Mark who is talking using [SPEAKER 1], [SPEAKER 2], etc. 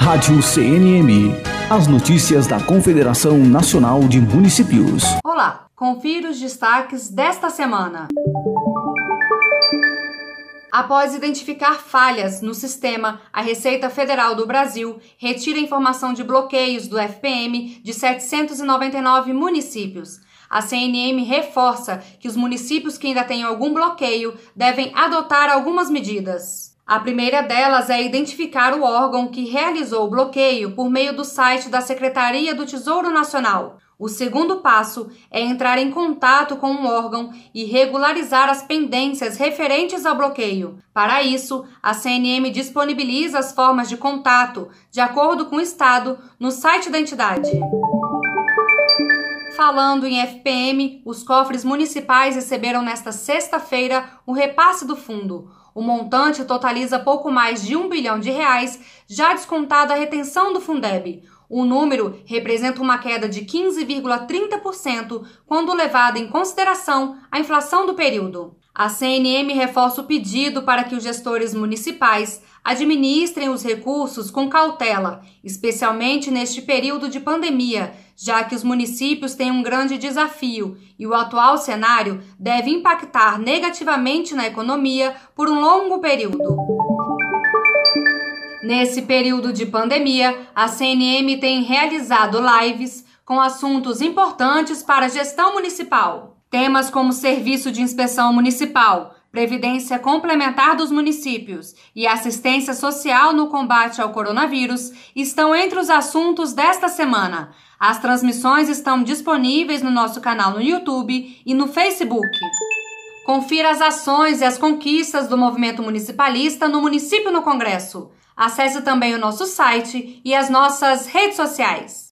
[SPEAKER 1] Rádio CNM. As notícias da Confederação Nacional de Municípios.
[SPEAKER 2] Olá, confira os destaques desta semana. Após identificar falhas no sistema, a Receita Federal do Brasil retira a informação de bloqueios do FPM de 799 municípios. A CNM reforça que os municípios que ainda têm algum bloqueio devem adotar algumas medidas. A primeira delas é identificar o órgão que realizou o bloqueio por meio do site da Secretaria do Tesouro Nacional. O segundo passo é entrar em contato com o órgão e regularizar as pendências referentes ao bloqueio. Para isso, a CNM disponibiliza as formas de contato, de acordo com o Estado, no site da entidade. Falando em FPM, os cofres municipais receberam nesta sexta-feira o repasse do fundo. O montante totaliza pouco mais de R$ 1 bilhão, já descontada a retenção do Fundeb. O número representa uma queda de 15,30% quando levada em consideração a inflação do período. A CNM reforça o pedido para que os gestores municipais administrem os recursos com cautela, especialmente neste período de pandemia, já que os municípios têm um grande desafio e o atual cenário deve impactar negativamente na economia por um longo período. Nesse período de pandemia, a CNM tem realizado lives com assuntos importantes para a gestão municipal. Temas como serviço de inspeção municipal, previdência complementar dos municípios e assistência social no combate ao coronavírus estão entre os assuntos desta semana. As transmissões estão disponíveis no nosso canal no YouTube e no Facebook. Confira as ações e as conquistas do movimento municipalista no município no Congresso. Acesse também o nosso site e as nossas redes sociais.